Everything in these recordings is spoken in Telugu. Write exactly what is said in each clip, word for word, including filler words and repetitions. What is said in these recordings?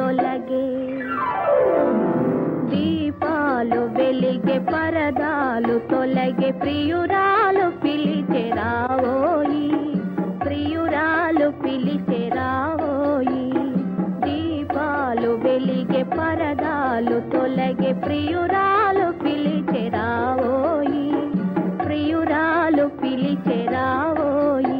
తొలగే దీపాలు వెలిగే పరదాలు తొలగే ప్రియురాలు పిలిచె రావోయి ప్రియురాలు పిలిచె రావోయి దీపాలు వెలిగే పరదాలు తొలగే ప్రియురాలు పిలిచె రావోయి ప్రియురాలు పిలిచె రావోయి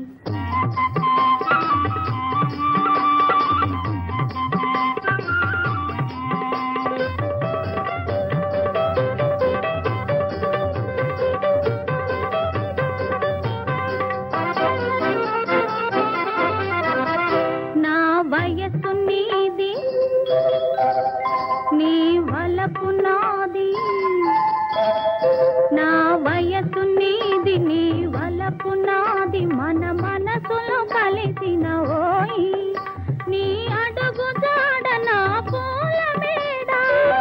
నా వయసు నీది నీ వలపు నాది నా వయసు నీది నీ వలపు నాది మన మనసులో కలిసిన ఓయి నీ అడుగు జాడ నా పూల మేడ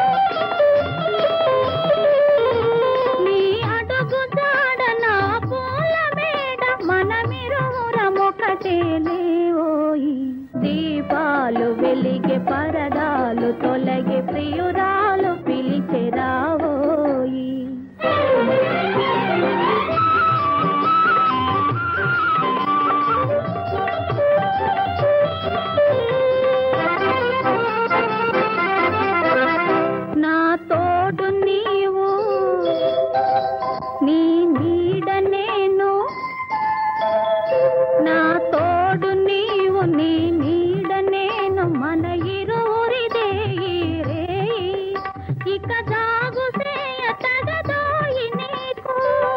నీ అడుగు జాడ నా పూల మేడ మనమిరువురమొకటే లేవోయి దీపాలు వెలిగే పరదాలు తొలగే ప్రియురాలు పిలిచె రావోయి నా తోడు నీవు నీ నీడ నేను నా తోడు నీవు నీ నీడ నేను మన ఇరువురిదే ఈ రేయి ఇక జాగు సేయ తగదోయి నీకు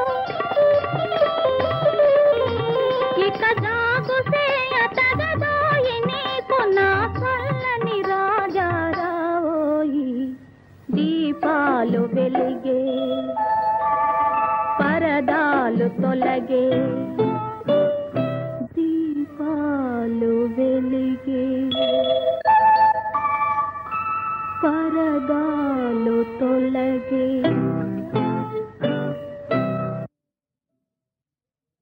ఇక జాగు సేయ తగదోయి నీకు నా చల్లని రాజా రావోయి దీపాలు వెలిగే పరదాలు తొలగే